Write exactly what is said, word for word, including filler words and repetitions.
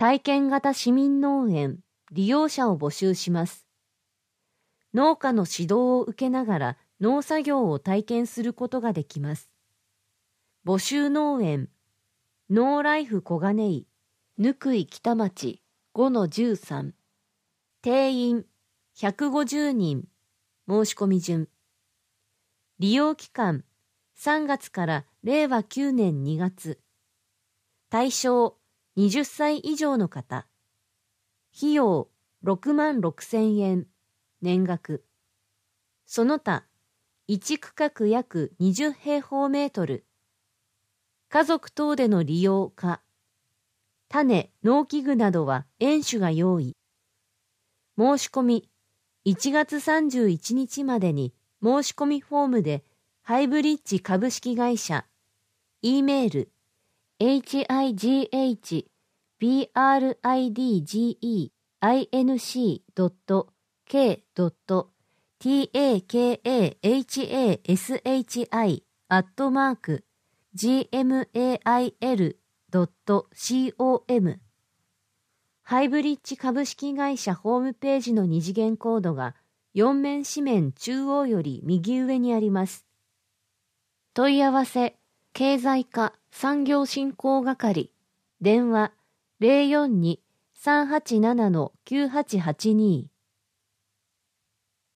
体験型市民農園利用者を募集します。農家の指導を受けながら農作業を体験することができます。募集農園、ノーライフ小金井、ぬくい北町 ごのじゅうさん。定員ひゃくごじゅうにん、申し込み順。利用期間さんがつかられいわきゅうねんにがつ。対象はたち以上の方。費用ろくまんろくせんえん、年額。その他、いち区画約にじゅうへいほうメートル。家族等での利用か、種、農機具などは園主が用意。申し込み、いちがつさんじゅういちにちまでに申し込みフォームでハイブリッジ株式会社、E メール、エイチアイジーエイチブリッジインシードットケードットティーエーケーエーエイチエーエスエイチアイ アットマーク ジーエムエーアイエルドットコム ハイブリッジ株式会社ホームページの二次元コードがよん面紙面中央より右上にあります。問い合わせ、経済課産業振興係、電話 ゼロよんに さんはちなな きゅうはちはちに